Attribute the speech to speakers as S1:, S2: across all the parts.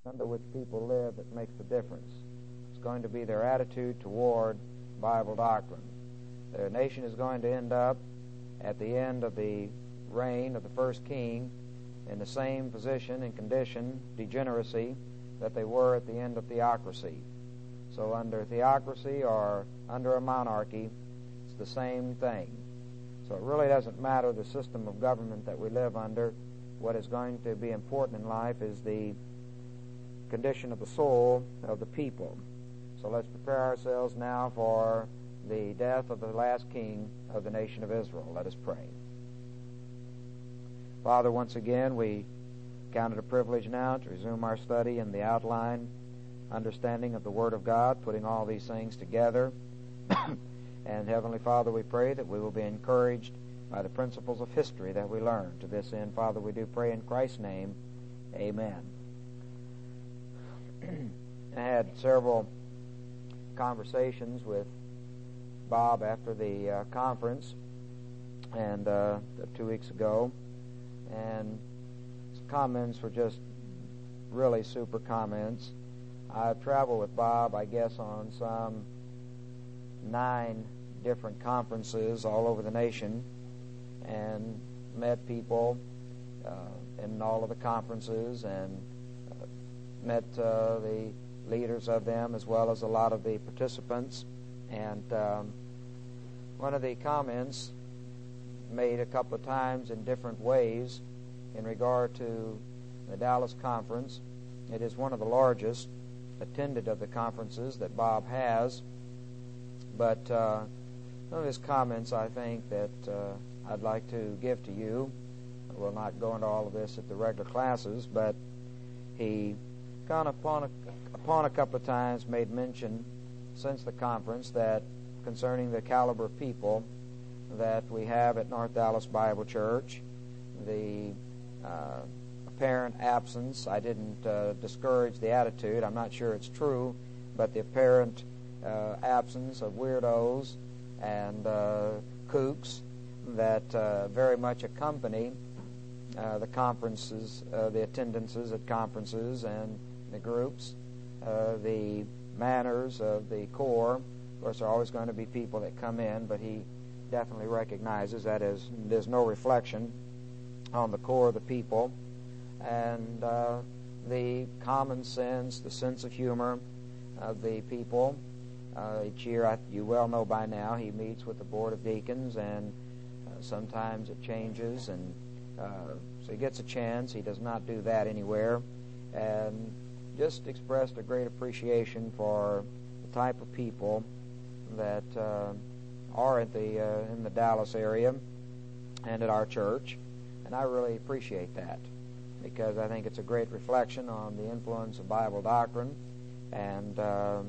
S1: under which people live that makes the difference. It's going to be their attitude toward Bible doctrine. Their nation is going to end up at the end of the reign of the first king in the same position and condition, degeneracy, that they were at the end of theocracy. So under theocracy or under a monarchy, it's the same thing. So it really doesn't matter the system of government that we live under. What is going to be important in life is the condition of the soul of the people. So let's prepare ourselves now for the death of the last king of the nation of Israel. Let us pray. Father, once again, we count it a privilege now to resume our study in the outline, understanding of the Word of God, putting all these things together. And Heavenly Father, we pray that we will be encouraged by the principles of history that we learn. To this end, Father, we do pray in Christ's name. Amen. I had several conversations with Bob after the conference and 2 weeks ago, and his comments were just really super comments. I've traveled with Bob, I guess, on some 9 different conferences all over the nation and met people in all of the conferences and met the leaders of them as well as a lot of the participants. And one of the comments made a couple of times in different ways in regard to the Dallas conference. It is one of the largest attended of the conferences that Bob has. But some of his comments, I think, that I'd like to give to you. We'll not go into all of this at the regular classes, but he kind of upon a couple of times made mention since the conference that concerning the caliber of people that we have at North Dallas Bible Church, the apparent absence, I didn't discourage the attitude, I'm not sure it's true, but the apparent absence of weirdos and kooks that very much accompany the conferences, the attendances at conferences and the groups, the manners of the core. Of course, there are always going to be people that come in, but he definitely recognizes that there's no reflection on the core of the people. And the common sense, the sense of humor of the people. Each year, you well know by now, he meets with the Board of Deacons, and sometimes it changes, and so he gets a chance. He does not do that anywhere. And just expressed a great appreciation for the type of people that are at in the Dallas area and at our church. And I really appreciate that, because I think it's a great reflection on the influence of Bible doctrine and the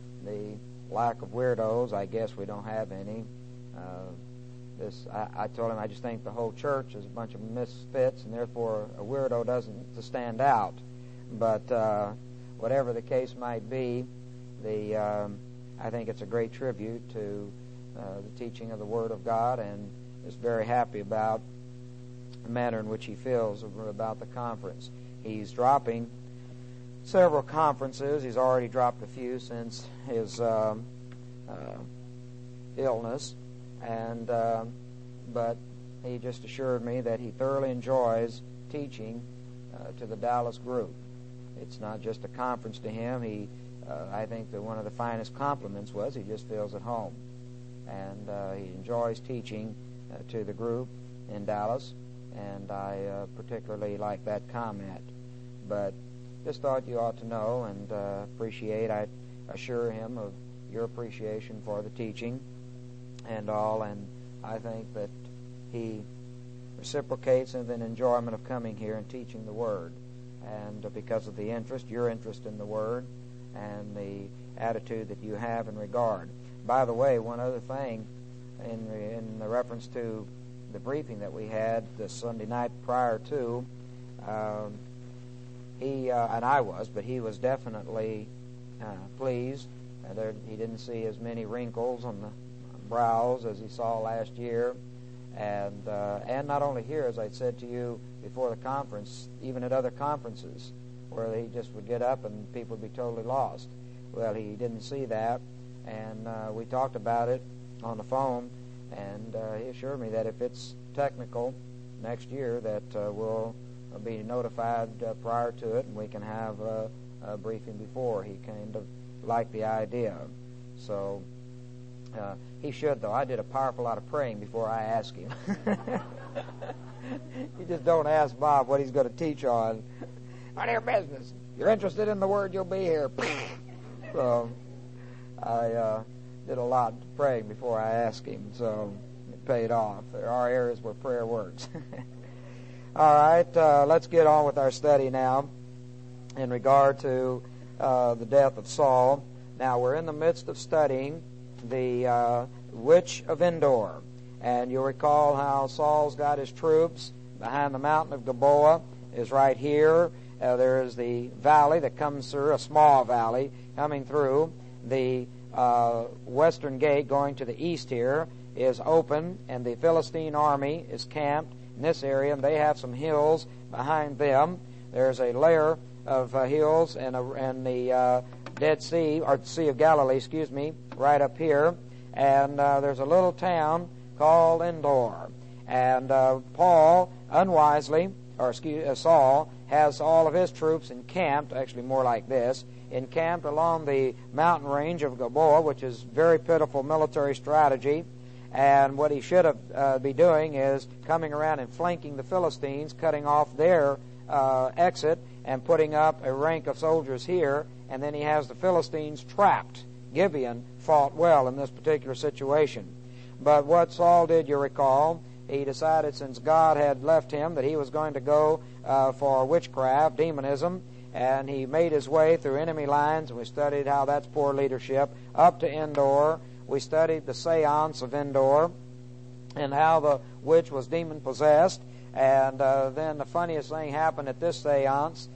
S1: lack of weirdos. I guess we don't have any. I told him I just think the whole church is a bunch of misfits, and therefore a weirdo doesn't to stand out. But whatever the case might be, I think it's a great tribute to the teaching of the Word of God, and is very happy about the manner in which he feels about the conference. He's dropping several conferences. He's already dropped a few since his illness, and but he just assured me that he thoroughly enjoys teaching to the Dallas group. It's not just a conference to him. I think that one of the finest compliments was he just feels at home, and he enjoys teaching to the group in Dallas, and I particularly like that comment. But just thought you ought to know and appreciate. I assure him of your appreciation for the teaching and all, and I think that he reciprocates in an enjoyment of coming here and teaching the Word, and because of the interest, your interest in the Word, and the attitude that you have in regard. By the way, one other thing, in the reference to the briefing that we had this Sunday night prior to, he and I was, but he was definitely pleased. He didn't see as many wrinkles on the brows as he saw last year, and not only here, as I said to you before the conference, even at other conferences, where he just would get up and people would be totally lost. Well, he didn't see that, and we talked about it on the phone, and he assured me that if it's technical next year, that we'll be notified prior to it, and we can have a briefing before. He kind of liked the idea. So he should, though. I did a powerful lot of praying before I asked him. You just don't ask Bob what he's going to teach on. On your business. You're interested in the Word, you'll be here. So I did a lot of praying before I asked him, so it paid off. There are areas where prayer works. All right, let's get on with our study now in regard to the death of Saul. Now, we're in the midst of studying the Witch of Endor. And you'll recall how Saul's got his troops behind the mountain of Gilboa is right here. There is the valley that comes through, a small valley coming through. The western gate going to the east here is open, and the Philistine army is camped in this area, and they have some hills behind them. There's a layer of hills and the Dead Sea, or the Sea of Galilee, right up here. And there's a little town called Endor. And Paul, unwisely, Saul, has all of his troops encamped, actually more like this, encamped along the mountain range of Gilboa, which is very pitiful military strategy. And what he should have be doing is coming around and flanking the Philistines, cutting off their exit, and putting up a rank of soldiers here, and then he has the Philistines trapped. Gibeon fought well in this particular situation. But what Saul did, you recall, he decided, since God had left him, that he was going to go for witchcraft, demonism, and he made his way through enemy lines, and we studied how that's poor leadership, up to Endor. We studied the seance of Endor and how the witch was demon-possessed. And then the funniest thing happened at this seance.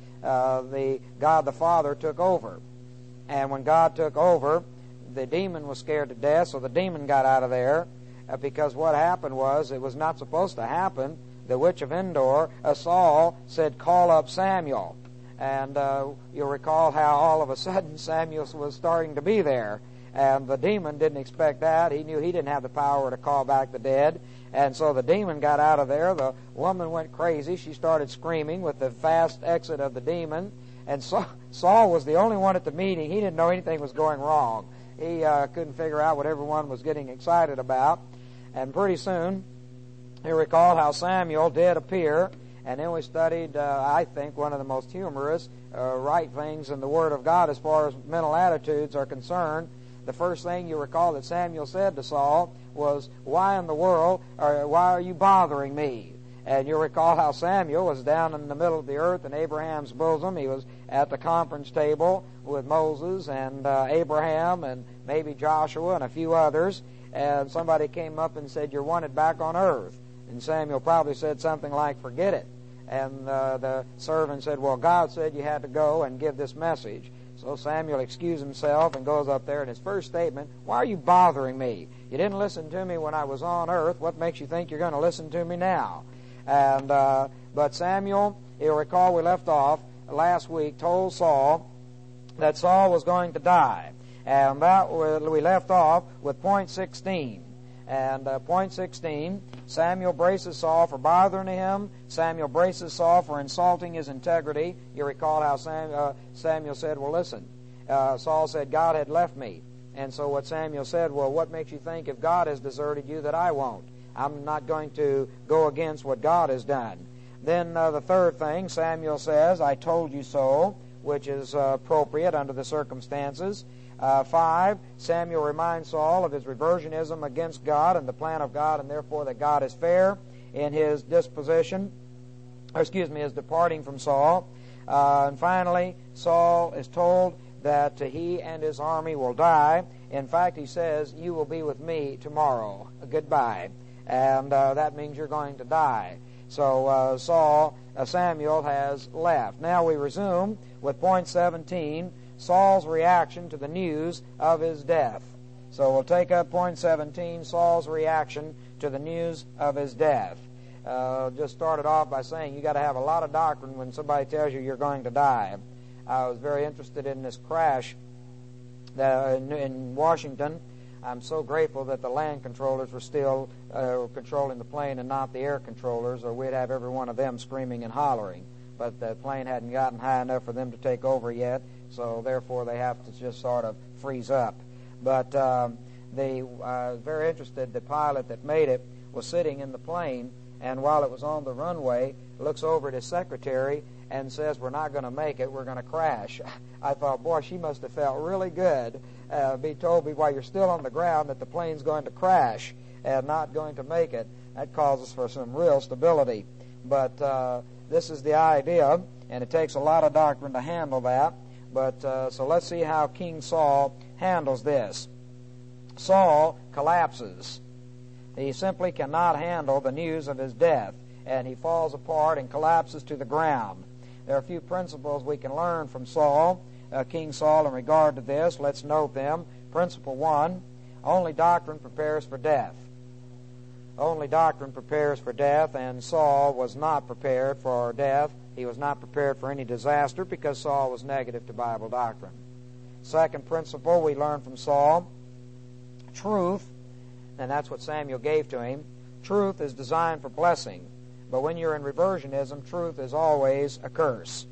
S1: God the Father took over. And when God took over, the demon was scared to death, so the demon got out of there, because what happened was, it was not supposed to happen. The witch of Endor, Saul, said, "Call up Samuel." And you'll recall how all of a sudden Samuel was starting to be there. And the demon didn't expect that. He knew he didn't have the power to call back the dead. And so the demon got out of there. The woman went crazy. She started screaming with the fast exit of the demon. And Saul was the only one at the meeting. He didn't know anything was going wrong. He couldn't figure out what everyone was getting excited about. And pretty soon, you recall how Samuel did appear. And then we studied, I think, one of the most humorous right things in the Word of God as far as mental attitudes are concerned. The first thing you recall that Samuel said to Saul was, "Why in the world, or why are you bothering me?" And you recall how Samuel was down in the middle of the earth in Abraham's bosom. He was at the conference table with Moses and Abraham and maybe Joshua and a few others. And somebody came up and said, "You're wanted back on earth." And Samuel probably said something like, "Forget it." And the servant said, "Well, God said you had to go and give this message." So Samuel excused himself and goes up there, and his first statement, "Why are you bothering me? You didn't listen to me when I was on earth. What makes you think you're going to listen to me now?" And but Samuel, you'll recall we left off last week, told Saul that Saul was going to die. And that we left off with point 16. And point 16, Samuel braces Saul for bothering him. Samuel braces Saul for insulting his integrity. You recall how Samuel said, "Well, listen." Saul said, "God had left me." And so what Samuel said, "Well, what makes you think if God has deserted you that I won't? I'm not going to go against what God has done." Then the third thing, Samuel says, "I told you so," which is appropriate under the circumstances. 5, Samuel reminds Saul of his reversionism against God and the plan of God, and therefore that God is fair in his disposition, his departing from Saul. And finally, Saul is told that he and his army will die. In fact, he says, "You will be with me tomorrow. Goodbye." And that means you're going to die. So Samuel has left. Now we resume with point 17, Saul's reaction to the news of his death. So we'll take up point 17, Saul's reaction to the news of his death. just started off by saying you got to have a lot of doctrine when somebody tells you you're going to die. I was very interested in this crash in Washington. I'm so grateful that the land controllers were still controlling the plane and not the air controllers, or we'd have every one of them screaming and hollering. But the plane hadn't gotten high enough for them to take over yet, so therefore they have to just sort of freeze up. But they very interested. The pilot that made it was sitting in the plane, and while it was on the runway, looks over at his secretary and says, "We're not going to make it. We're going to crash." I thought, boy, she must have felt really good. Be told me while you're still on the ground that the plane's going to crash and not going to make it. That causes for some real stability. But this is the idea, and it takes a lot of doctrine to handle that. But so let's see how King Saul handles this. Saul collapses. He simply cannot handle the news of his death, and he falls apart and collapses to the ground. There are a few principles we can learn from Saul, King Saul, in regard to this. Let's note them. Principle 1, only doctrine prepares for death. Only doctrine prepares for death, and Saul was not prepared for death. He was not prepared for any disaster because Saul was negative to Bible doctrine. Second principle we learn from Saul, truth, and that's what Samuel gave to him. Truth is designed for blessing, but when you're in reversionism, truth is always a curse.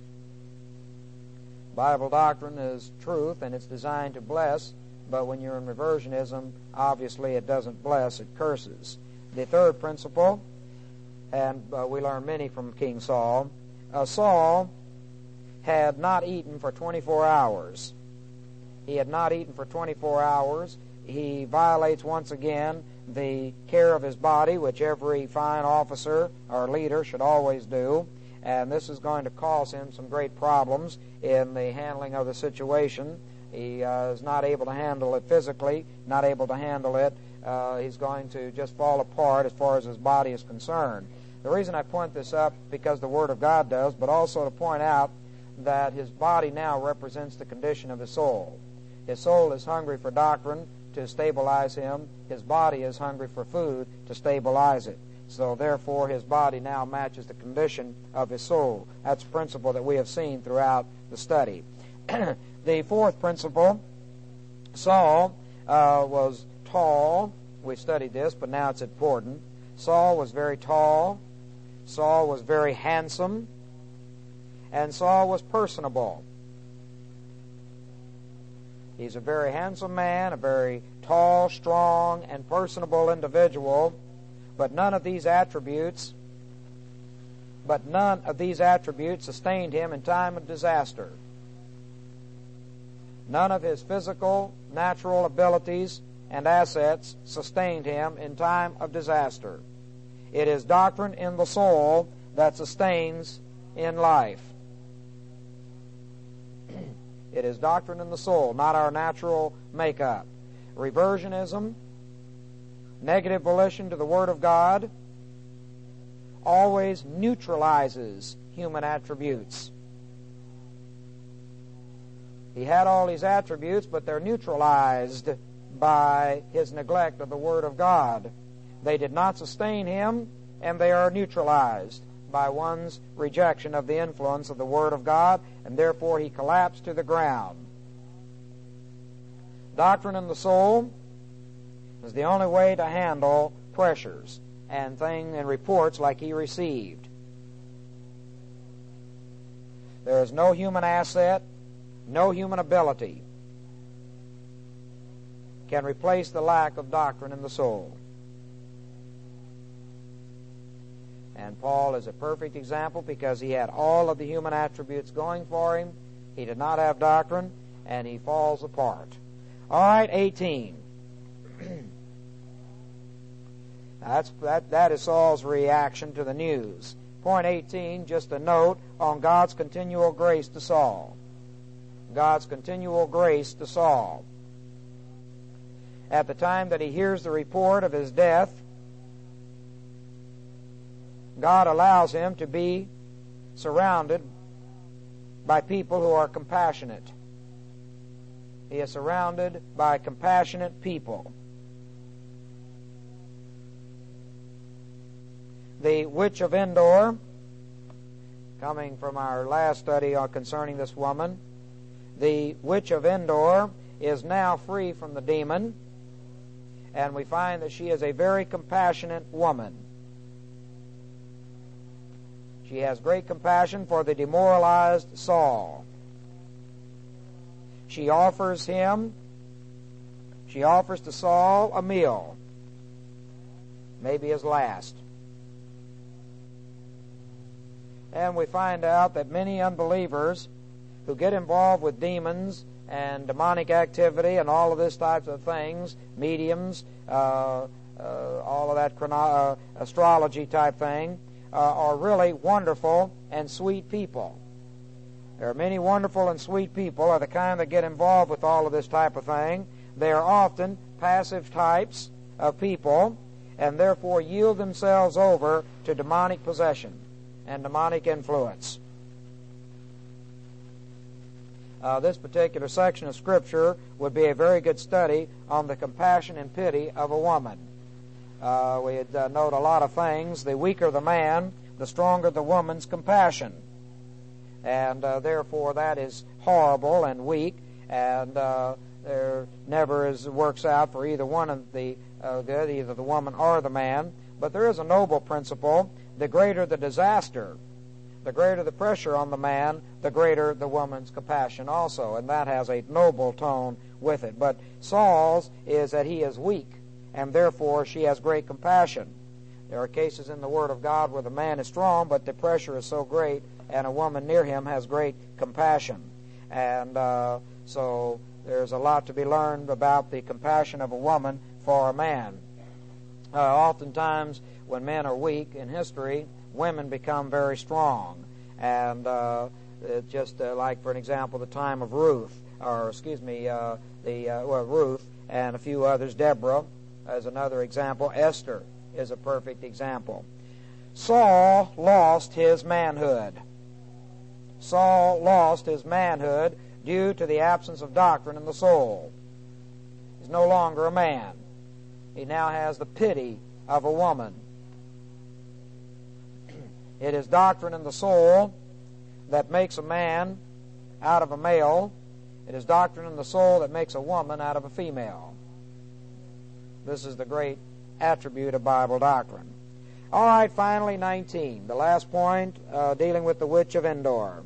S1: Bible doctrine is truth, and it's designed to bless, but when you're in reversionism, obviously it doesn't bless, it curses. The third principle, and we learn many from King Saul, Saul had not eaten for 24 hours. He had not eaten for 24 hours. He violates once again the care of his body, which every fine officer or leader should always do. And this is going to cause him some great problems in the handling of the situation. He is not able to handle it physically, not able to handle it. He's going to just fall apart as far as his body is concerned. The reason I point this up, because the Word of God does, but also to point out that his body now represents the condition of his soul. His soul is hungry for doctrine to stabilize him. His body is hungry for food to stabilize it. So therefore his body now matches the condition of his soul. That's a principle that we have seen throughout the study. The fourth principle, Saul was tall. We studied this, but now it's important. Saul was very tall. Saul was very handsome. And Saul was personable. He's a very handsome man, a very tall, strong, and personable individual, but none of these attributes sustained him in time of disaster. None of his physical, natural abilities and assets sustained him in time of disaster. It is doctrine in the soul that sustains in life. It is doctrine in the soul, not our natural makeup. Reversionism, negative volition to the Word of God, always neutralizes human attributes. He had all these attributes, but they're neutralized by his neglect of the Word of God. They did not sustain him, and they are neutralized by one's rejection of the influence of the Word of God, and therefore he collapsed to the ground. Doctrine in the soul is the only way to handle pressures and reports like he received. There is no human asset, no human ability can replace the lack of doctrine in the soul. And Paul is a perfect example because he had all of the human attributes going for him. He did not have doctrine, and he falls apart. All right, 18. That is Saul's reaction to the news. Point 18, just a note on God's continual grace to Saul. God's continual grace to Saul. At the time that he hears the report of his death, God allows him to be surrounded by people who are compassionate. He is surrounded by compassionate people. the witch of Endor, coming from our last study concerning this woman, the witch of Endor is now free from the demon, and we find that she is a very compassionate woman. She has great compassion for the demoralized Saul. She offers to Saul a meal, maybe his last. And we find out that many unbelievers who get involved with demons and demonic activity and all of this types of things, mediums, all of that astrology type thing, are really wonderful and sweet people. There are many wonderful and sweet people are the kind that get involved with all of this type of thing. They are often passive types of people and therefore yield themselves over to demonic possession and demonic influence. This particular section of Scripture would be a very good study on the compassion and pity of a woman. We'd note a lot of things. The weaker the man, the stronger the woman's compassion. And therefore that is horrible and weak, and there never works out for either one of the good, either the woman or the man. But there is a noble principle. The greater the disaster, the greater the pressure on the man, the greater the woman's compassion also, and that has a noble tone with it. But Saul's is that he is weak, and therefore she has great compassion. There are cases in the Word of God where the man is strong, but the pressure is so great, and a woman near him has great compassion. And so there's a lot to be learned about the compassion of a woman for a man. Oftentimes, when men are weak in history, women become very strong. And just like, for an example, the time of Ruth, Ruth and a few others, Deborah as another example, Esther is a perfect example. Saul lost his manhood. Saul lost his manhood due to the absence of doctrine in the soul. He's no longer a man. He now has the pity of a woman. It is doctrine in the soul that makes a man out of a male. It is doctrine in the soul that makes a woman out of a female. This is the great attribute of Bible doctrine. All right, finally, 19. The last point, dealing with the witch of Endor.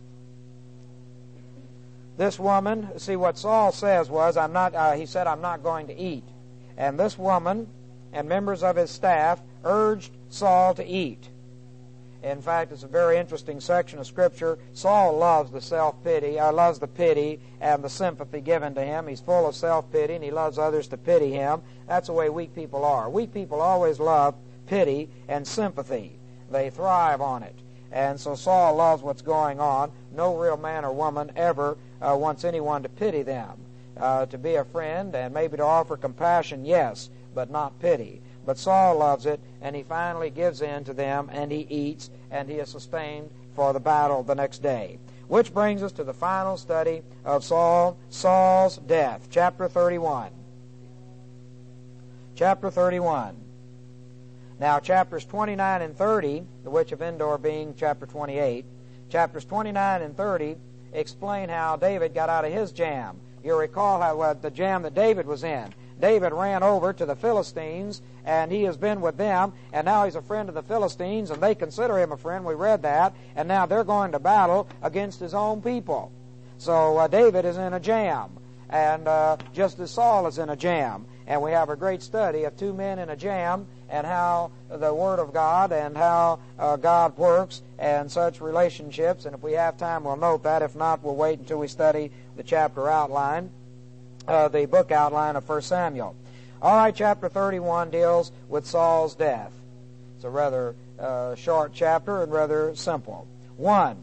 S1: This woman, see what Saul says was, he said, I'm not going to eat. And this woman and members of his staff urged Saul to eat. In fact, it's a very interesting section of Scripture. Saul loves the self-pity, loves the pity and the sympathy given to him. He's full of self-pity, and he loves others to pity him. That's the way weak people are. Weak people always love pity and sympathy. They thrive on it. And so Saul loves what's going on. No real man or woman ever wants anyone to pity them. To be a friend and maybe to offer compassion, yes, but not pity. But Saul loves it, and he finally gives in to them, and he eats, and he is sustained for the battle the next day. Which brings us to the final study of Saul's death, chapter 31. Chapter 31. Now, chapters 29 and 30, the witch of Endor being chapter 28, chapters 29 and 30 explain how David got out of his jam. You'll recall how the jam that David was in. David ran over to the Philistines, and he has been with them, and now he's a friend of the Philistines, and they consider him a friend. We read that, and now they're going to battle against his own people. So David is in a jam, and just as Saul is in a jam. And we have a great study of two men in a jam, and how the Word of God and how God works and such relationships. And if we have time, we'll note that. If not, we'll wait until we study the chapter outline, the book outline of 1 Samuel. All right, chapter 31 deals with Saul's death. It's a rather short chapter and rather simple. 1.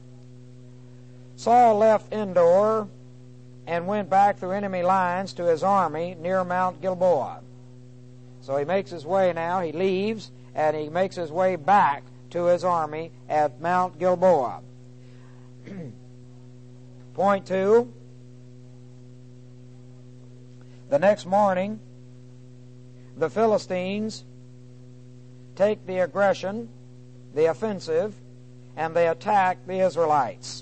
S1: Saul left Endor and went back through enemy lines to his army near Mount Gilboa. So he makes his way now. He leaves, and he makes his way back to his army at Mount Gilboa. Point 2. The next morning, the Philistines take the aggression, the offensive, and they attack the Israelites.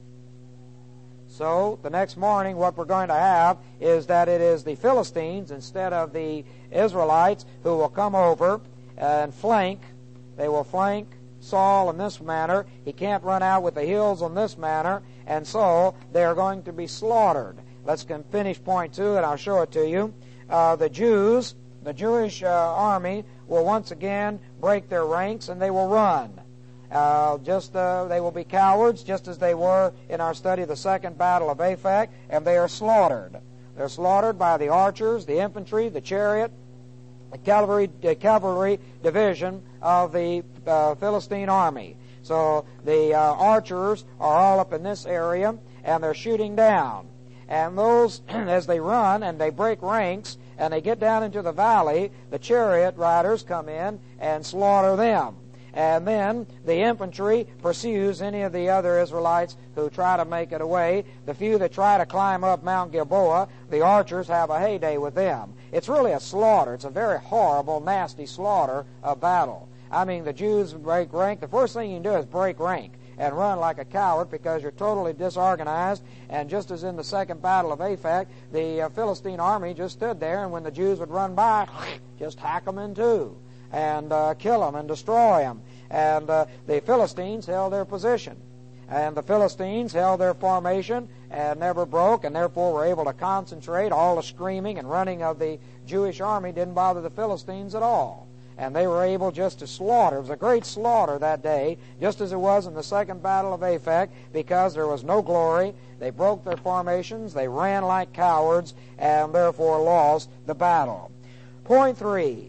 S1: So the next morning what we're going to have is that it is the Philistines instead of the Israelites who will come over and flank. They will flank Saul in this manner. He can't run out with the hills in this manner, and so they are going to be slaughtered. Let's finish point 2, and I'll show it to you. The Jewish army will once again break their ranks, and they will run. They will be cowards, just as they were in our study of the second battle of Aphek, and they are slaughtered. They're slaughtered by the archers, the infantry, the chariot, the cavalry division of the Philistine army. So the archers are all up in this area, and they're shooting down. And those, as they run and they break ranks and they get down into the valley, the chariot riders come in and slaughter them. And then the infantry pursues any of the other Israelites who try to make it away. The few that try to climb up Mount Gilboa, the archers have a heyday with them. It's really a slaughter. It's a very horrible, nasty slaughter of battle. I mean, the Jews break rank. The first thing you can do is break rank and run like a coward because you're totally disorganized. And just as in the second battle of Aphek, the Philistine army just stood there, and when the Jews would run by, just hack them in two and kill them and destroy them. And the Philistines held their position. And the Philistines held their formation and never broke, and therefore were able to concentrate. All the screaming and running of the Jewish army didn't bother the Philistines at all. And they were able just to slaughter. It was a great slaughter that day, just as it was in the second battle of Aphek, because there was no glory. They broke their formations, they ran like cowards, and therefore lost the battle. Point 3.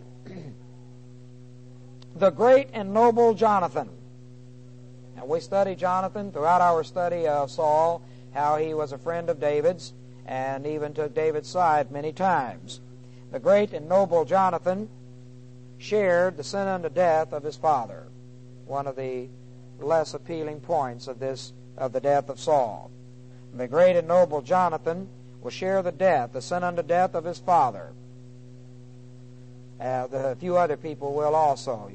S1: The great and noble Jonathan. Now, we studied Jonathan throughout our study of Saul, how he was a friend of David's, and even took David's side many times. The great and noble Jonathan shared the sin unto death of his father. One of the less appealing points of the death of Saul. The great and noble Jonathan will share the sin unto death of his father. A few other people will also.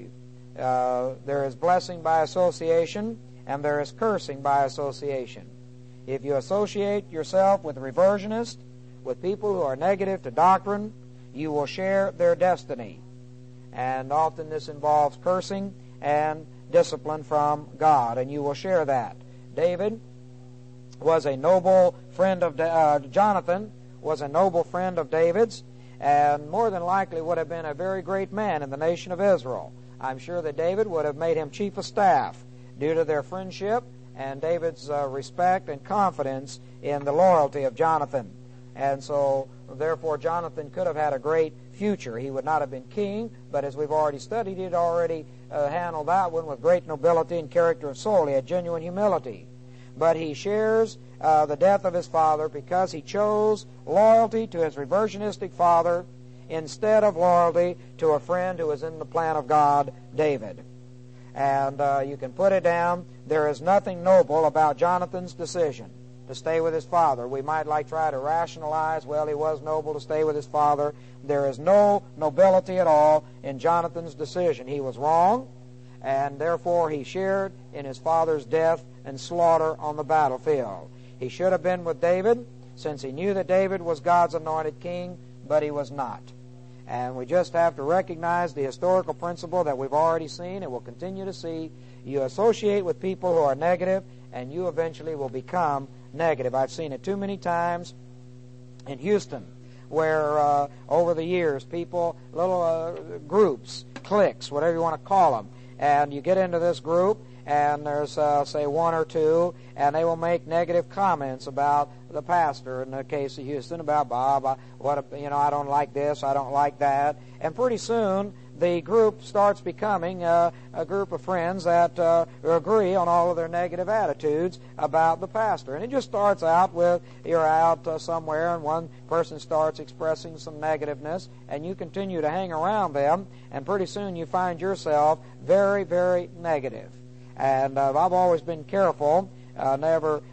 S1: There is blessing by association, and there is cursing by association. If you associate yourself with reversionists, with people who are negative to doctrine, you will share their destiny. And often this involves cursing and discipline from God, and you will share that. David was a noble friend of Jonathan was a noble friend of David's, and more than likely would have been a very great man in the nation of Israel. I'm sure that David would have made him chief of staff due to their friendship and David's respect and confidence in the loyalty of Jonathan. And so, therefore, Jonathan could have had a great future. He would not have been king, but as we've already studied, he had already handled that one with great nobility and character of soul. He had genuine humility. But he shares the death of his father because he chose loyalty to his reversionistic father instead of loyalty to a friend who was in the plan of God, David. And you can put it down, there is nothing noble about Jonathan's decision to stay with his father. We might try to rationalize, well, he was noble to stay with his father. There is no nobility at all in Jonathan's decision. He was wrong, and therefore he shared in his father's death and slaughter on the battlefield. He should have been with David, since he knew that David was God's anointed king, but he was not. And we just have to recognize the historical principle that we've already seen and will continue to see. You associate with people who are negative, and you eventually will become negative. I've seen it too many times in Houston, where over the years, people, little groups, cliques, whatever you want to call them, and you get into this group, and there's, say, one or two, and they will make negative comments about the pastor, in the case of Houston, about Bob, I don't like this, I don't like that, and pretty soon the group starts becoming a group of friends that agree on all of their negative attitudes about the pastor. And it just starts out with you're out somewhere and one person starts expressing some negativeness, and you continue to hang around them, and pretty soon you find yourself very, very negative. And I've always been careful. I never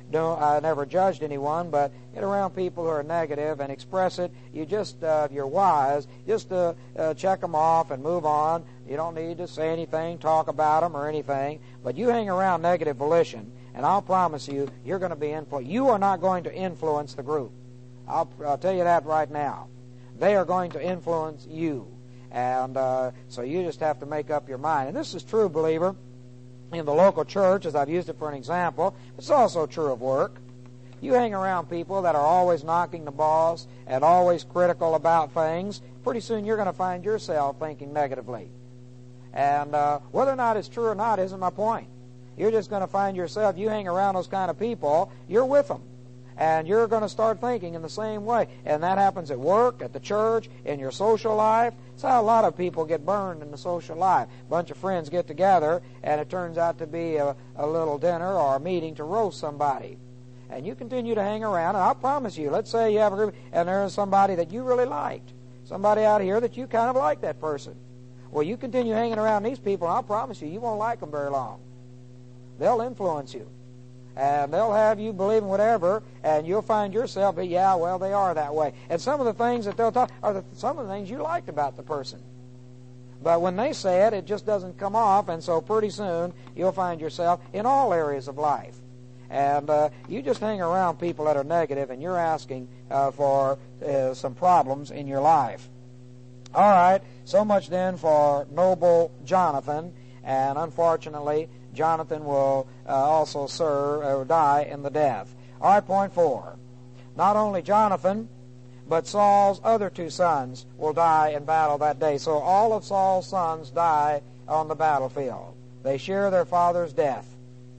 S1: judged anyone, but get around people who are negative and express it. You just, you're wise, just check them off and move on. You don't need to say anything, talk about them or anything, but you hang around negative volition, and I'll promise you, you're going to be influenced. You are not going to influence the group. I'll tell you that right now. They are going to influence you. And so you just have to make up your mind. And this is true, believer, in the local church, as I've used it for an example. It's also true of work. You hang around people that are always knocking the boss and always critical about things, pretty soon you're going to find yourself thinking negatively. And whether or not it's true or not isn't my point. You're just going to find yourself, you hang around those kind of people, you're with them. And you're going to start thinking in the same way. And that happens at work, at the church, in your social life. That's how a lot of people get burned in the social life. A bunch of friends get together, and it turns out to be a little dinner or a meeting to roast somebody. And you continue to hang around, and I'll promise you, let's say you have a group, and there is somebody that you really liked. Somebody out here that you kind of like that person. Well, you continue hanging around these people, and I'll promise you, you won't like them very long. They'll influence you. And they'll have you believing whatever, and you'll find yourself, yeah, well, they are that way. And some of the things that they'll talk are some of the things you liked about the person. But when they say it, it just doesn't come off, and so pretty soon you'll find yourself in all areas of life. And you just hang around people that are negative, and you're asking for some problems in your life. All right, so much then for noble Jonathan, and unfortunately, Jonathan will also serve or die in the death. All right, point 4. Not only Jonathan, but Saul's other 2 sons will die in battle that day. So all of Saul's sons die on the battlefield. They share their father's death.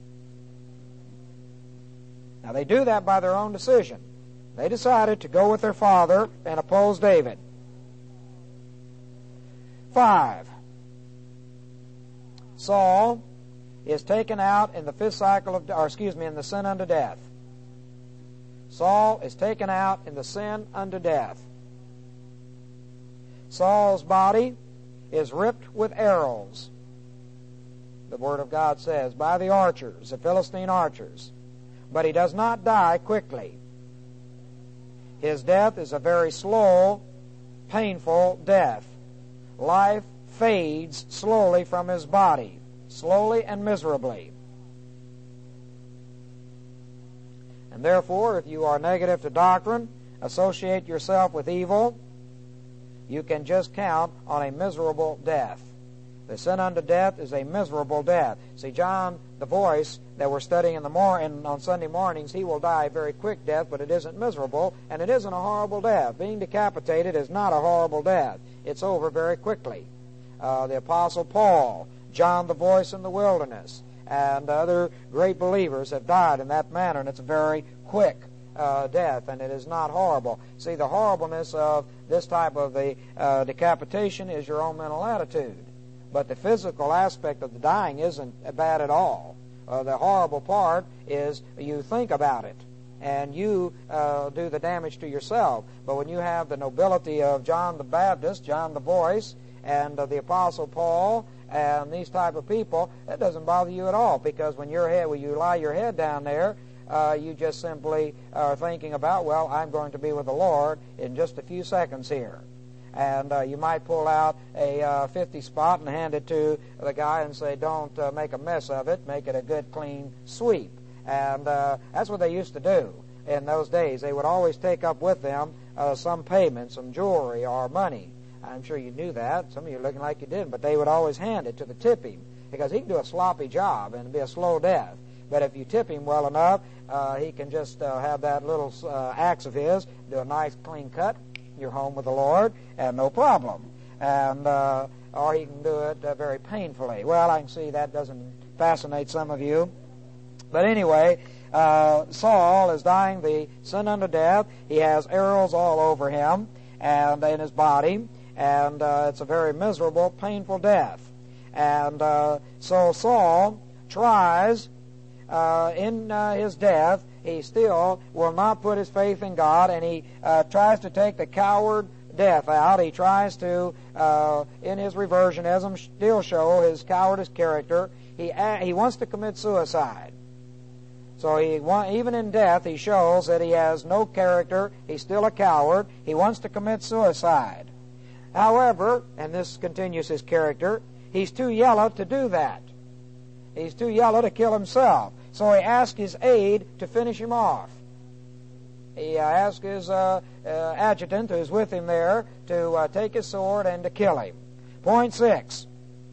S1: Now, they do that by their own decision. They decided to go with their father and oppose David. 5. Saul is taken out in the 5th cycle in the sin unto death. Saul is taken out in the sin unto death. Saul's body is ripped with arrows, the Word of God says, by the archers, the Philistine archers. But he does not die quickly. His death is a very slow, painful death. Life fades slowly from his body. Slowly and miserably. And therefore, if you are negative to doctrine, associate yourself with evil, you can just count on a miserable death. The sin unto death is a miserable death. See, John the Voice that we're studying on Sunday mornings, he will die a very quick death, but it isn't miserable, and it isn't a horrible death. Being decapitated is not a horrible death. It's over very quickly. The Apostle Paul, John the Voice in the wilderness, and other great believers have died in that manner, and it's a very quick death, and it is not horrible. See, the horribleness of this type of the decapitation is your own mental attitude. But the physical aspect of the dying isn't bad at all. The horrible part is you think about it, and you do the damage to yourself. But when you have the nobility of John the Baptist, John the Voice, and the Apostle Paul, and these type of people, that doesn't bother you at all, because when you lie your head down there, you just simply are thinking about, well, I'm going to be with the Lord in just a few seconds here. And you might pull out a 50 spot and hand it to the guy and say, don't make a mess of it, make it a good clean sweep. And that's what they used to do in those days. They would always take up with them some payment, some jewelry or money. I'm sure you knew that. Some of you are looking like you didn't, but they would always hand it to tip him, because he can do a sloppy job and it'd be a slow death. But if you tip him well enough, he can just have that little axe of his, do a nice clean cut. You're home with the Lord, and no problem. And or he can do it very painfully. Well, I can see that doesn't fascinate some of you. But anyway, Saul is dying the sin unto death. He has arrows all over him and in his body. And it's a very miserable, painful death. And so Saul tries in his death, he still will not put his faith in God, and he tries to take the coward death out. He tries to, in his reversionism, still show his cowardice character. He wants to commit suicide. So even in death, he shows that he has no character. He's still a coward. He wants to commit suicide. However, and this continues his character, he's too yellow to do that. He's too yellow to kill himself. So he asked his aide to finish him off. He asked his adjutant who's with him there to take his sword and to kill him. Point 6.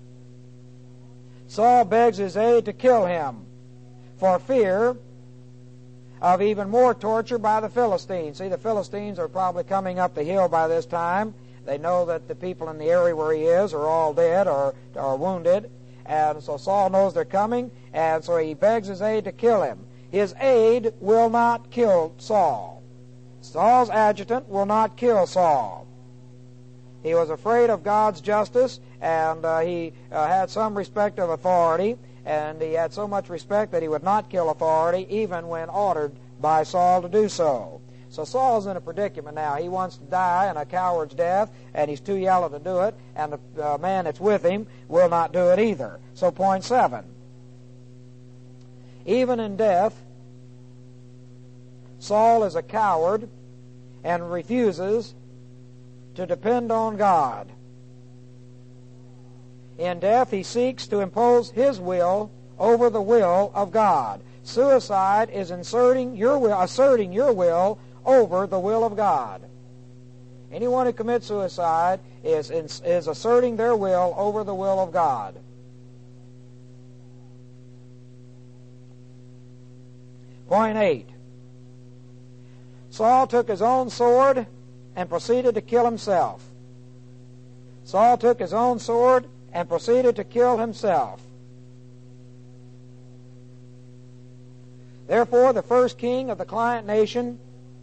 S1: Saul begs his aide to kill him for fear of even more torture by the Philistines. See, the Philistines are probably coming up the hill by this time. They know that the people in the area where he is are all dead or wounded. And so Saul knows they're coming, and so he begs his aide to kill him. His aide will not kill Saul. Saul's adjutant will not kill Saul. He was afraid of God's justice, and he had some respect of authority, and he had so much respect that he would not kill authority even when ordered by Saul to do so. So Saul's in a predicament now. He wants to die in a coward's death, and he's too yellow to do it, and the man that's with him will not do it either. So point 7. Even in death, Saul is a coward and refuses to depend on God. In death, he seeks to impose his will over the will of God. Suicide is asserting your will over the will of God. Anyone who commits suicide is asserting their will over the will of God. Point 8. Saul took his own sword and proceeded to kill himself. Saul took his own sword and proceeded to kill himself. Therefore, the first king of the client nation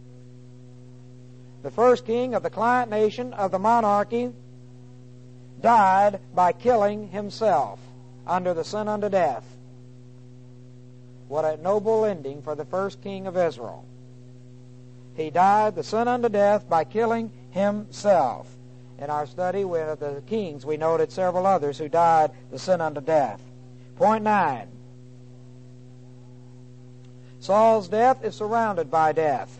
S1: of the monarchy died by killing himself under the sin unto death. What a noble ending for the first king of Israel. He died the sin unto death by killing himself. In our study with the kings, we noted several others who died the sin unto death. Point 9. Saul's death is surrounded by death.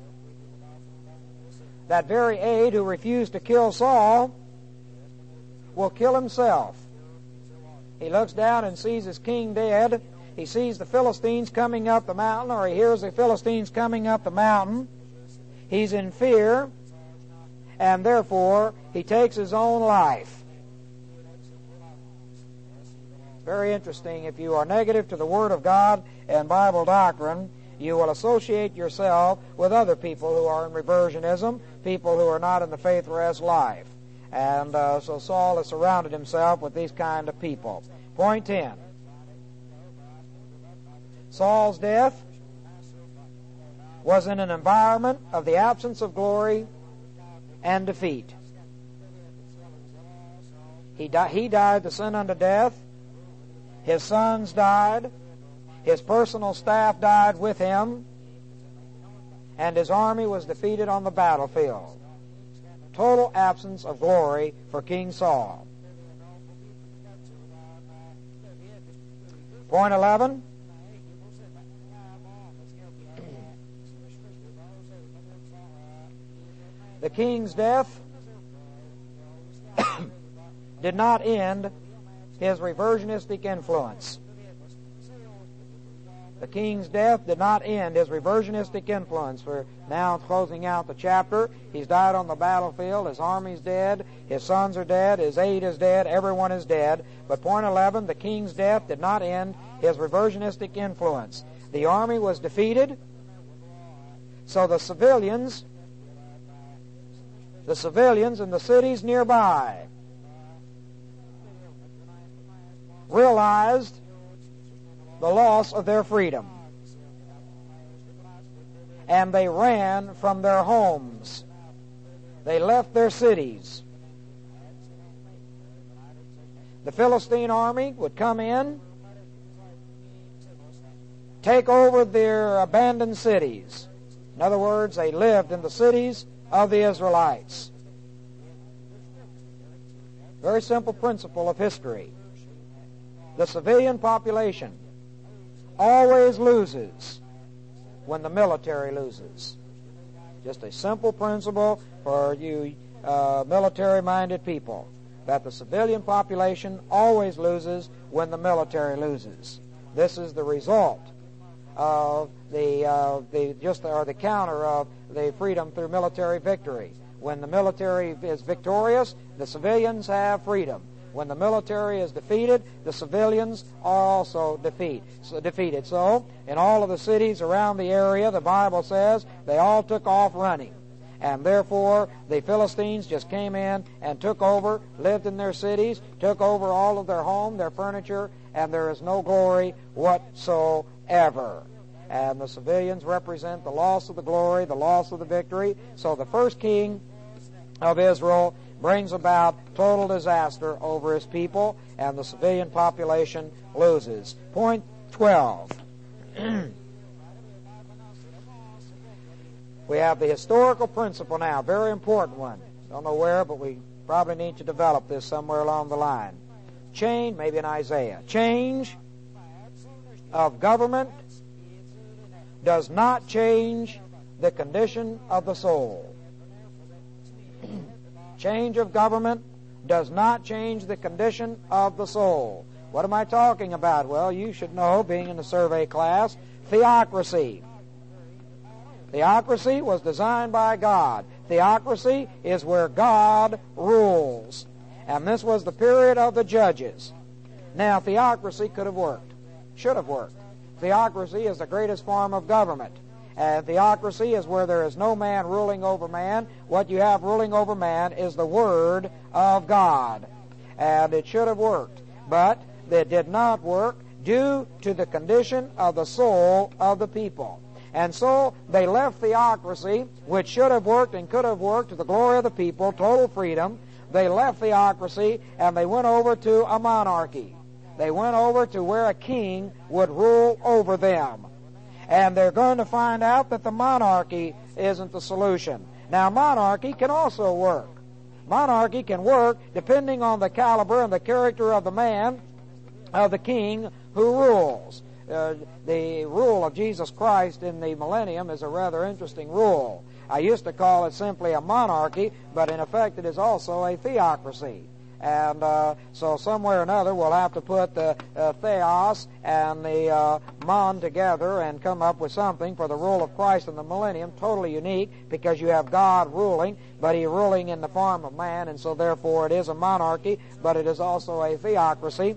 S1: That very aide who refused to kill Saul will kill himself. He looks down and sees his king dead. He sees the Philistines coming up the mountain, or he hears the Philistines coming up the mountain. He's in fear, and therefore he takes his own life. Very interesting. If you are negative to the Word of God and Bible doctrine, you will associate yourself with other people who are in reversionism, people who are not in the faith rest life. And so Saul has surrounded himself with these kind of people. Point 10. Saul's death was in an environment of the absence of glory and defeat. He died the sin unto death. His sons died. His personal staff died with him. And his army was defeated on the battlefield. Total absence of glory for King Saul. Point 11. The king's death did not end his reversionistic influence. The king's death did not end his reversionistic influence. For now, closing out the chapter, he's died on the battlefield, his army's dead, his sons are dead, his aide is dead, everyone is dead. But point 11, the king's death did not end his reversionistic influence. The army was defeated, so the civilians in the cities nearby realized the loss of their freedom. And they ran from their homes. They left their cities. The Philistine army would come in, take over their abandoned cities. In other words, they lived in the cities of the Israelites. Very simple principle of history. The civilian population always loses when the military loses. Just a simple principle for you military-minded people. that the civilian population always loses when the military loses. This is the result of the counter of the freedom through military victory. When the military is victorious, the civilians have freedom. When the military is defeated, the civilians are also defeated. So, in all of the cities around the area, the Bible says they all took off running. And therefore, the Philistines just came in and took over, lived in their cities, took over all of their home, their furniture, and there is no glory whatsoever. And the civilians represent the loss of the glory, the loss of the victory. So the first king of Israel brings about total disaster over his people, and the civilian population loses. Point 12. We have the historical principle now, very important one. Don't know where, but we probably need to develop this somewhere along the line. Change, maybe in Isaiah. Change of government does not change the condition of the soul. Change of government does not change the condition of the soul. What am I talking about? Well, you should know, being in the survey class, theocracy. Theocracy was designed by God. Theocracy is where God rules. And this was the period of the judges. Now, theocracy could have worked. Should have worked. Theocracy is the greatest form of government. And theocracy is where there is no man ruling over man. What you have ruling over man is the Word of God. And it should have worked. But it did not work due to the condition of the soul of the people. And so they left theocracy, which should have worked and could have worked to the glory of the people, total freedom. They left theocracy and they went over to a monarchy. They went over to where a king would rule over them. And they're going to find out that the monarchy isn't the solution. Now, monarchy can also work. Monarchy can work depending on the caliber and the character of the man, of the king who rules. The rule of Jesus Christ in the millennium is a rather interesting rule. I used to call it simply a monarchy, but in effect it is also a theocracy. And so somewhere or another we'll have to put the theos and the mon together and come up with something for the rule of Christ in the millennium, totally unique, because you have God ruling, but He ruling in the form of man, and so therefore it is a monarchy, but it is also a theocracy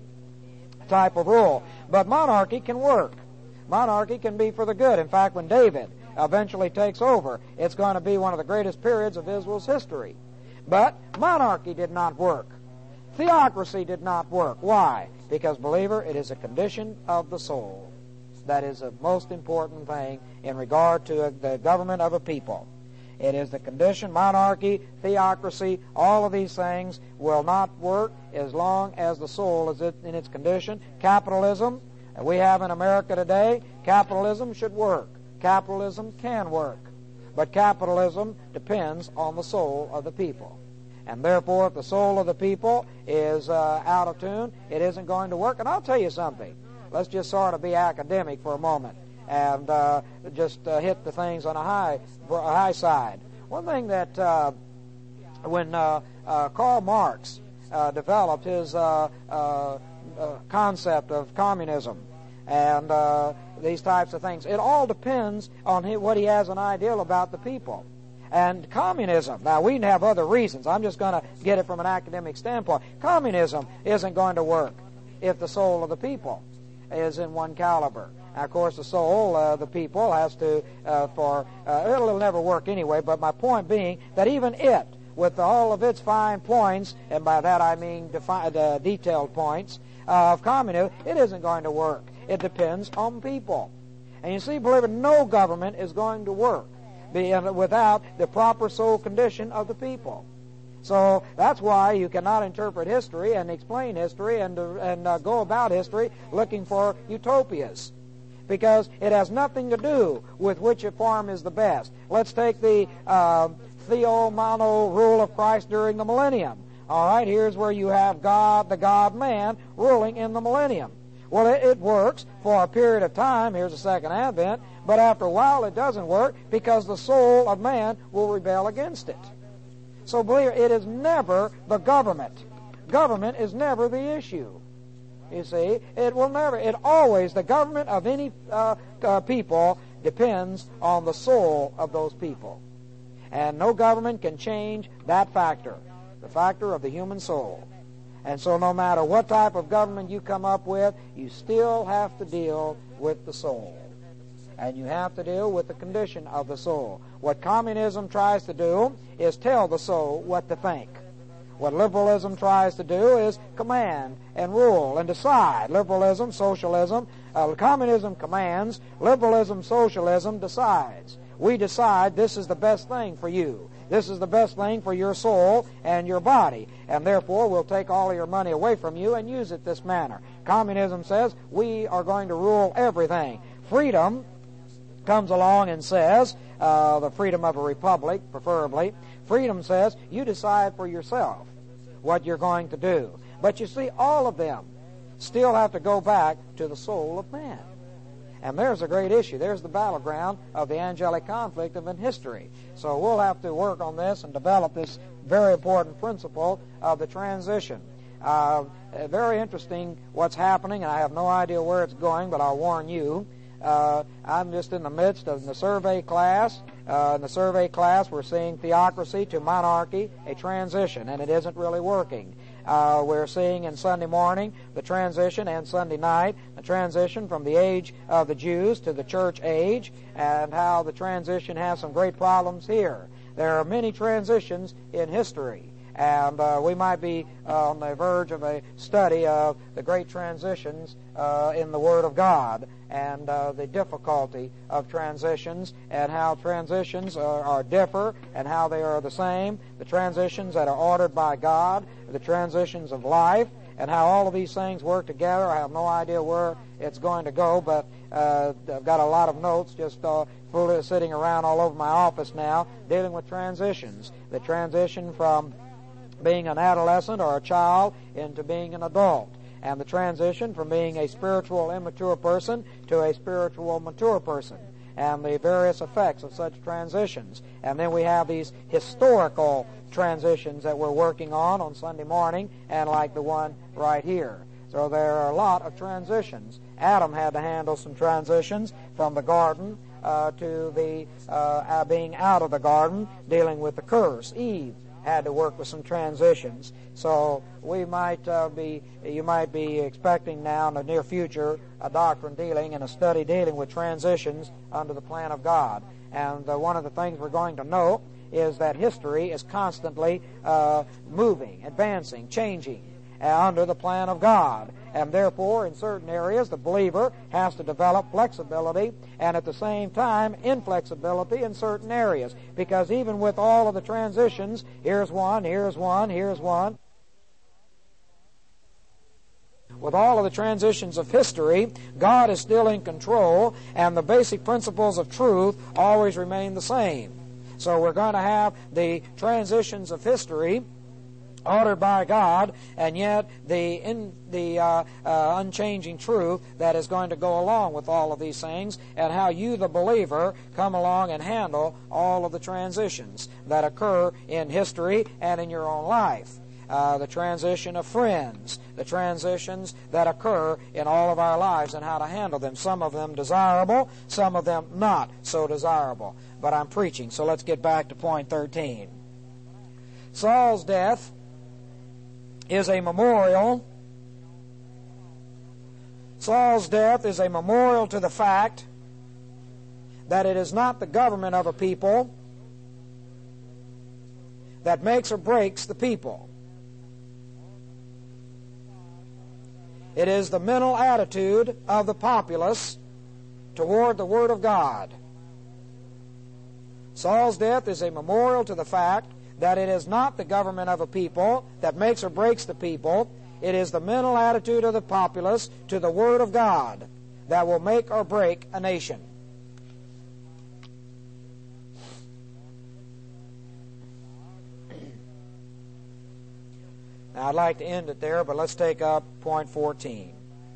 S1: type of rule. But monarchy can work. Monarchy can be for the good. In fact, when David eventually takes over, it's going to be one of the greatest periods of Israel's history. But monarchy did not work. Theocracy did not work. Why? Because, believer, it is a condition of the soul. That is the most important thing in regard to the government of a people. It is the condition, monarchy, theocracy, all of these things will not work as long as the soul is in its condition. Capitalism, we have in America today, capitalism should work. Capitalism can work. But capitalism depends on the soul of the people. And therefore, if the soul of the people is out of tune, it isn't going to work. And I'll tell you something. Let's just sort of be academic for a moment and just hit the things on a high side. One thing that when Karl Marx developed his concept of communism and these types of things, it all depends on what he has an ideal about the people. And communism, now we have other reasons. I'm just going to get it from an academic standpoint. Communism isn't going to work if the soul of the people is in one caliber. Now, of course, the soul of the people has to, it'll never work anyway, but my point being that even it, with all of its fine points, and by that I mean detailed points of communism, it isn't going to work. It depends on people. And you see, believe it, no government is going to work without the proper soul condition of the people. So that's why you cannot interpret history and explain history and go about history looking for utopias, because it has nothing to do with which form is the best. Let's take the theo-mono rule of Christ during the millennium. All right, here's where you have God, the God-man, ruling in the millennium. Well, it works for a period of time. Here's the second advent. But after a while, it doesn't work because the soul of man will rebel against it. So, believer, it is never the government. government is never the issue. You see, it will never, it always, the government of any people depends on the soul of those people. And no government can change that factor, the factor of the human soul. And so no matter what type of government you come up with, you still have to deal with the soul. And you have to deal with the condition of the soul. What communism tries to do is tell the soul what to think. What liberalism tries to do is command and rule and decide. Liberalism, socialism, communism commands, liberalism, socialism decides. We decide this is the best thing for you. This is the best thing for your soul and your body. And therefore, we'll take all of your money away from you and use it this manner. Communism says we are going to rule everything. Freedom comes along and says, the freedom of a republic, preferably, freedom says you decide for yourself what you're going to do. But you see, all of them still have to go back to the soul of man. And there's a great issue. There's the battleground of the angelic conflict of in history. So we'll have to work on this and develop this very important principle of the transition. Very interesting what's happening, and I have no idea where it's going, but I'll warn you. I'm just in the midst of the survey class. In the survey class, we're seeing theocracy to monarchy, a transition, and it isn't really working. We're seeing in Sunday morning the transition, and Sunday night the transition from the age of the Jews to the church age, and how the transition has some great problems here. There are many transitions in history, and we might be on the verge of a study of the great transitions in the Word of God, and the difficulty of transitions, and how transitions are differ, and how they are the same, the transitions that are ordered by God, the transitions of life, and how all of these things work together. I have no idea where it's going to go, but I've got a lot of notes just sitting around all over my office now, dealing with transitions. The transition from being an adolescent or a child into being an adult, and the transition from being a spiritual immature person to a spiritual mature person, and the various effects of such transitions. And then we have these historical transitions that we're working on Sunday morning, and like the one right here. So there are a lot of transitions. Adam had to handle some transitions from the garden to the being out of the garden, dealing with the curse. Eve had to work with some transitions. So you might be expecting now in the near future a doctrine dealing and a study dealing with transitions under the plan of God. And one of the things we're going to know is that history is constantly moving, advancing, changing under the plan of God. And therefore, in certain areas, the believer has to develop flexibility and at the same time inflexibility in certain areas. Because even with all of the transitions, here's one, here's one, here's one. With all of the transitions of history, God is still in control, and the basic principles of truth always remain the same. So we're going to have the transitions of history ordered by God, and yet the unchanging truth that is going to go along with all of these things, and how you, the believer, come along and handle all of the transitions that occur in history and in your own life. The transition of friends, the transitions that occur in all of our lives, and how to handle them. Some of them desirable, some of them not so desirable. But I'm preaching, so let's get back to point 13. Saul's death is a memorial. Saul's death is a memorial to the fact that it is not the government of a people that makes or breaks the people. It is the mental attitude of the populace toward the Word of God. Saul's death is a memorial to the fact that it is not the government of a people that makes or breaks the people. It is the mental attitude of the populace to the Word of God that will make or break a nation. Now, I'd like to end it there, but let's take up point 14.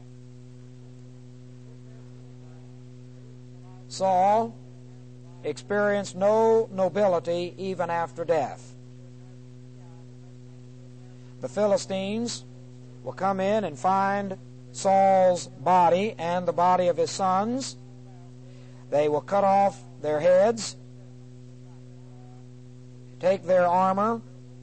S1: Saul experienced no nobility even after death. the Philistines will come in and find Saul's body and the body of his sons. They will cut off their heads, take their armor,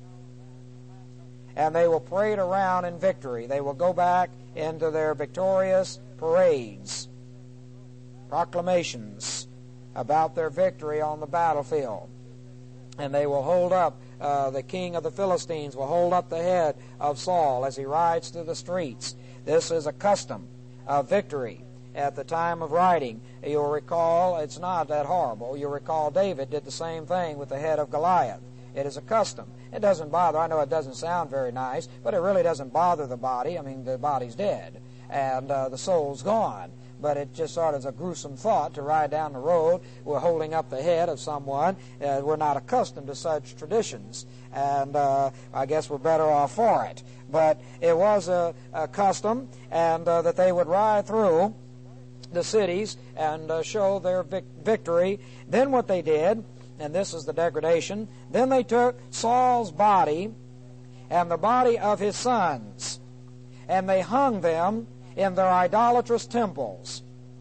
S1: and they will parade around in victory. They will go back into their victorious parades, proclamations about their victory on the battlefield. And they will hold up, the king of the Philistines will hold up the head of Saul as he rides through the streets. This is a custom of victory at the time of riding. You'll recall, it's not that horrible. You'll recall David did the same thing with the head of Goliath. It is a custom. It doesn't bother. I know it doesn't sound very nice, but it really doesn't bother the body. I mean, the body's dead, and the soul's gone. But it just sort of is a gruesome thought to ride down the road. We're holding up the head of someone. We're not accustomed to such traditions, and I guess we're better off for it. But it was a custom, and that they would ride through the cities and show their victory. Then what they did, and this is the degradation, then they took Saul's body and the body of his sons, and they hung them in their idolatrous temples.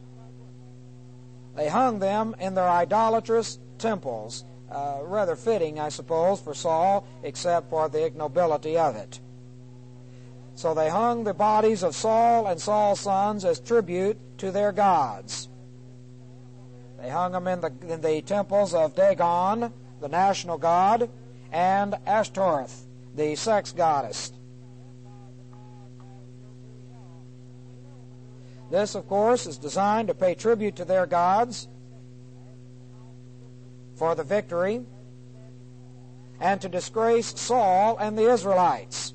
S1: They hung them in their idolatrous temples. Rather fitting, I suppose, for Saul, except for the ignobility of it. So they hung the bodies of Saul and Saul's sons as tribute to their gods. They hung them in the temples of Dagon, the national god, and Ashtoreth, the sex goddess. This, of course, is designed to pay tribute to their gods for the victory and to disgrace Saul and the Israelites.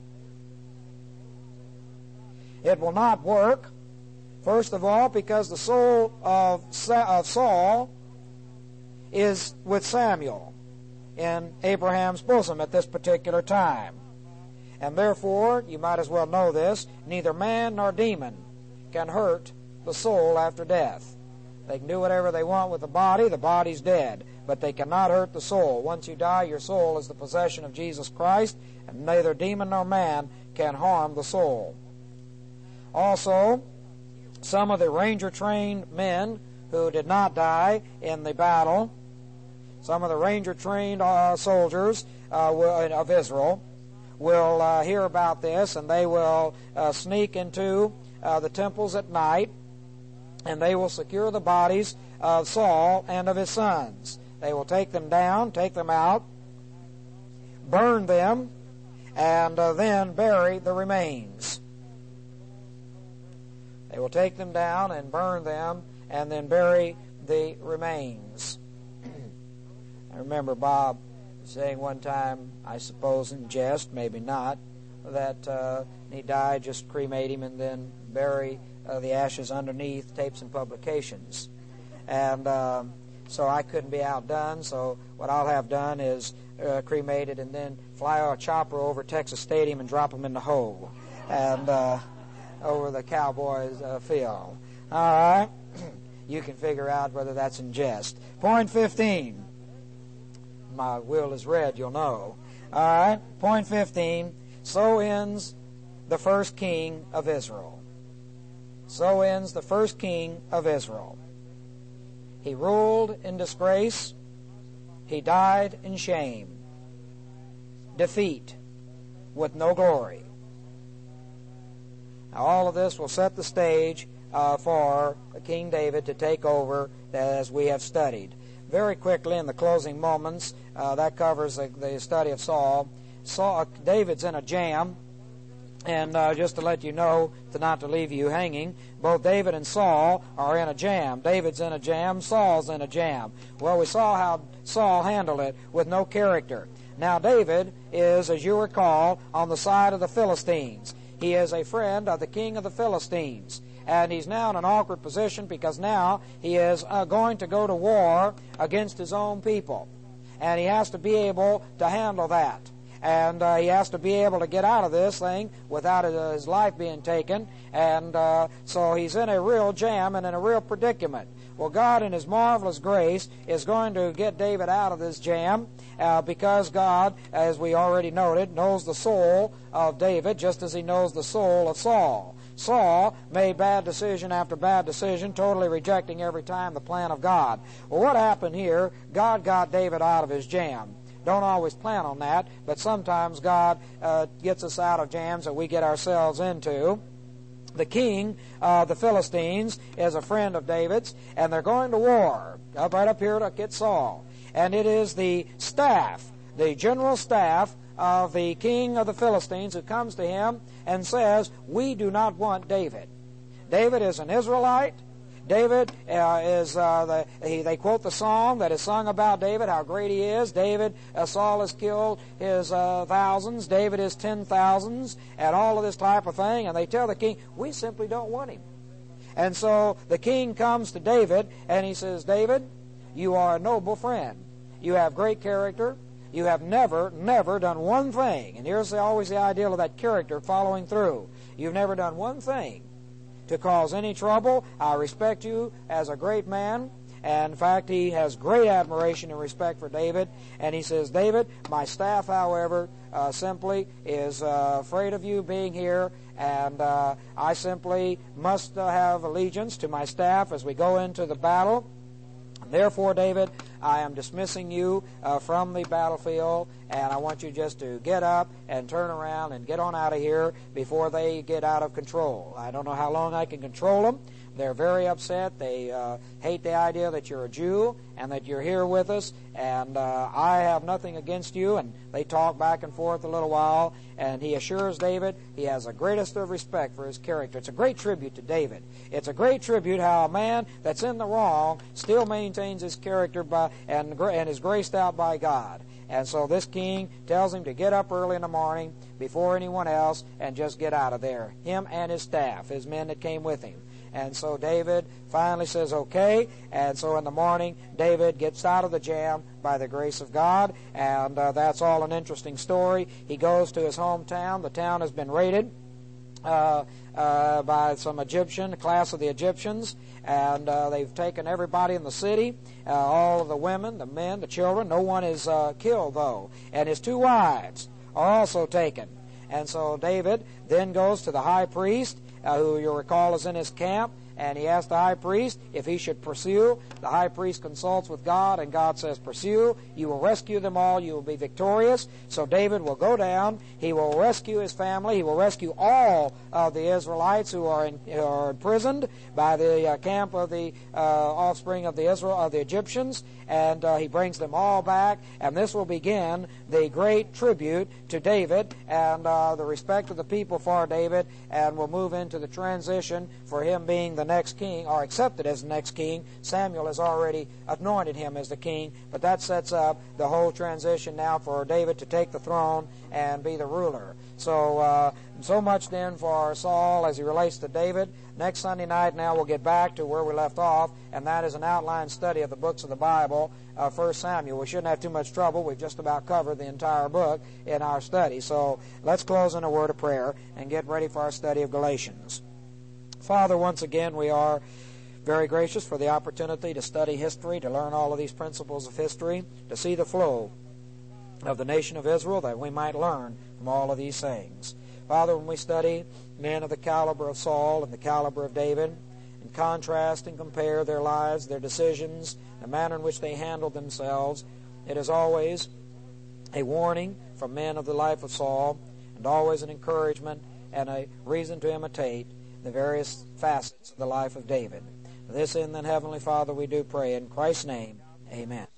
S1: It will not work, first of all, because the soul of Saul is with Samuel in Abraham's bosom at this particular time. And therefore, you might as well know this, neither man nor demon can hurt the soul after death. They can do whatever they want with the body's dead, but they cannot hurt the soul. Once you die, your soul is the possession of Jesus Christ, and neither demon nor man can harm the soul. Also, some of the ranger-trained men who did not die in the battle, some of the ranger-trained soldiers of Israel will hear about this, and they will sneak into the temples at night, and they will secure the bodies of Saul and of his sons. They will take them down, take them out, burn them, and then bury the remains. They will take them down and burn them and then bury the remains. I remember Bob saying one time, I suppose in jest, maybe not, that he died, just cremate him and then bury the ashes underneath Tapes and Publications. And so I couldn't be outdone, so what I'll have done is cremated and then fly a chopper over Texas Stadium and drop them in the hole. And over the Cowboys field. All right? You can figure out whether that's in jest. Point 15. My will is red, you'll know. All right? Point 15. So ends the first king of Israel. So ends the first king of Israel. He ruled in disgrace. He died in shame. Defeat with no glory. Now, all of this will set the stage for King David to take over as we have studied. Very quickly, in the closing moments, that covers the study of Saul. David's in a jam, and just to let you know, not to leave you hanging, both David and Saul are in a jam. David's in a jam, Saul's in a jam. Well, we saw how Saul handled it with no character. Now, David is, as you recall, on the side of the Philistines. He is a friend of the king of the Philistines. And he's now in an awkward position because now he is going to go to war against his own people. And he has to be able to handle that. And he has to be able to get out of this thing without his life being taken. And so he's in a real jam and in a real predicament. Well, God in His marvelous grace is going to get David out of this jam because God, as we already noted, knows the soul of David just as He knows the soul of Saul. Saul made bad decision after bad decision, totally rejecting every time the plan of God. Well, what happened here? God got David out of his jam. Don't always plan on that, but sometimes God gets us out of jams that we get ourselves into. The king of the Philistines is a friend of David's, and they're going to war right up here to get Saul. And it is the staff, the general staff of the king of the Philistines who comes to him and says, we do not want David. David is an Israelite. David they quote the song that is sung about David, how great he is. David, Saul has killed his thousands. David is 10,000s, and all of this type of thing. And they tell the king, we simply don't want him. And so the king comes to David, and he says, David, you are a noble friend. You have great character. You have never done one thing. And here's always the ideal of that character following through. You've never done one thing to cause any trouble. I respect you as a great man. And in fact, he has great admiration and respect for David. And he says, David, my staff, however, simply is afraid of you being here. And I simply must have allegiance to my staff as we go into the battle. Therefore, David, I am dismissing you from the battlefield, and I want you just to get up and turn around and get on out of here before they get out of control. I don't know how long I can control them. They're very upset. They hate the idea that you're a Jew and that you're here with us, and I have nothing against you. And they talk back and forth a little while, and he assures David he has the greatest of respect for his character. It's a great tribute to David. It's a great tribute how a man that's in the wrong still maintains his character and is graced out by God. And so this king tells him to get up early in the morning before anyone else and just get out of there, him and his staff, his men that came with him. And so David finally says, okay. And so in the morning, David gets out of the jam by the grace of God. And that's all an interesting story. He goes to his hometown. The town has been raided by some Egyptian, a class of the Egyptians. And they've taken everybody in the city, all of the women, the men, the children. No one is killed, though. And his 2 wives are also taken. And so David then goes to the high priest, who you'll recall is in his camp, and he asks the high priest if he should pursue. The high priest consults with God, and God says, pursue. You will rescue them all. You will be victorious. So David will go down. He will rescue his family. He will rescue all of the Israelites who are imprisoned by the camp of the offspring of the Egyptians, and he brings them all back. And this will begin the great tribute to David and the respect of the people for David, and we'll move into the transition for him being the next king, or accepted as the next king. Samuel has already anointed him as the king, but that sets up the whole transition now for David to take the throne and be the ruler. So much then for Saul as he relates to David. Next Sunday night now we'll get back to where we left off, and that is an outline study of the books of the Bible, 1 Samuel. We shouldn't have too much trouble. We've just about covered the entire book in our study. So let's close in a word of prayer and get ready for our study of Galatians. Father, once again, we are very gracious for the opportunity to study history, to learn all of these principles of history, to see the flow of the nation of Israel, that we might learn from all of these things. Father, when we study men of the caliber of Saul and the caliber of David, and contrast and compare their lives, their decisions, the manner in which they handled themselves, it is always a warning from men of the life of Saul, and always an encouragement and a reason to imitate the various facets of the life of David. This in the Heavenly Father we do pray in Christ's name. Amen.